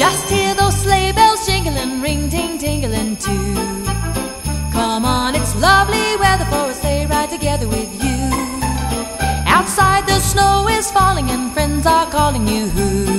just hear those sleigh bells jingling, ring-ting-tingling too. Come on, it's lovely weather for a sleigh ride together with you. Outside the snow is falling and friends are calling you.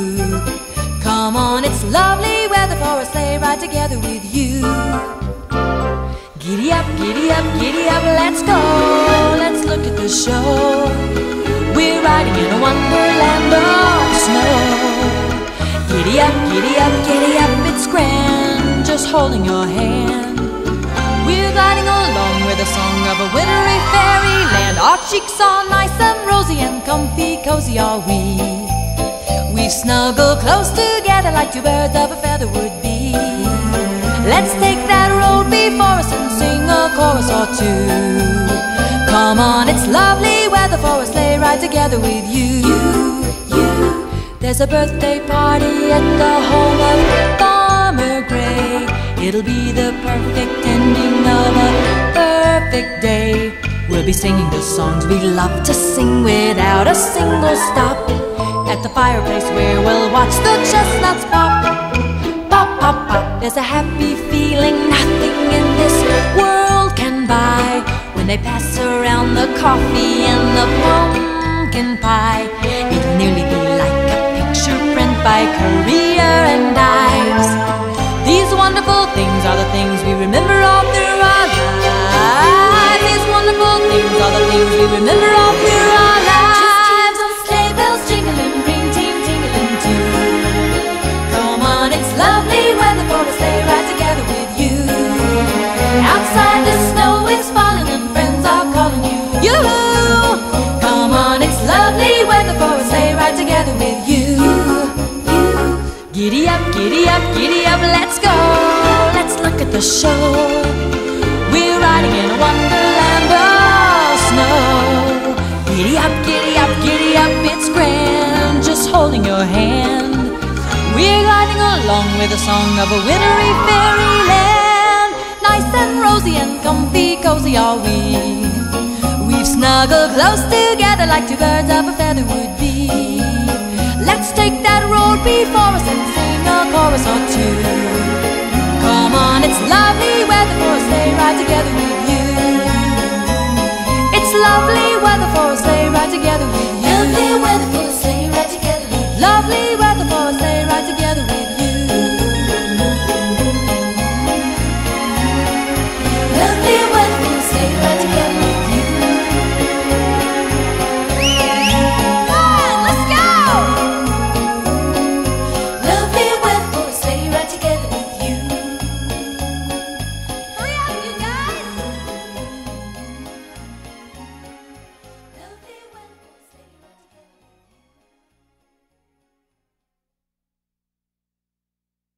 Come on, it's lovely weather for a sleigh ride together with you. Giddy up, giddy up, giddy up, let's go. Let's look at the show. We're riding in a wonderland of snow. Giddy up, giddy up, giddy up, it's grand, just holding your hand. We're gliding along with a song of a wintry fairyland. Our cheeks are nice and rosy and comfy, cozy are we. We've snuggled close together like two birds of a feather would be. Let's take that road before us and sing a chorus or two. Come on, it's lovely weather for a sleigh ride together with you. There's a birthday party at the home of Farmer Gray. It'll be the perfect ending of a perfect day. We'll be singing the songs we love to sing without a single stop. At the fireplace where we'll watch the chestnuts pop. Pop, pop, pop. There's a happy feeling nothing in this world can buy when they pass around the coffee and the pumpkin pie. It'll nearly be like a picture print by Currier and Ives. These wonderful things are the things we remember all through our lives. These wonderful things are the things we remember all through our lives. Just hear those sleigh bells jingling, ring-ting-tingling too. Come on, it's lovely weather for a sleigh ride together with you. Outside the snow is falling and friends are calling you. Come on, it's lovely weather for a sleigh ride together with you. Giddy up, giddy up, giddy up, let's go. Let's look at the show. We're riding in a wonderland of snow. Giddy up, giddy up, giddy up, it's grand, just holding your hand. We're gliding along with a song of a wintry fairyland. Nice and rosy and comfy, cozy are we. We've snuggled close together like two birds of a feather would be. Let's take that road before us and sing a chorus or two. Come on, it's lovely weather for a sleigh ride together with you. It's lovely weather for a sleigh ride together with you. Lovely weather for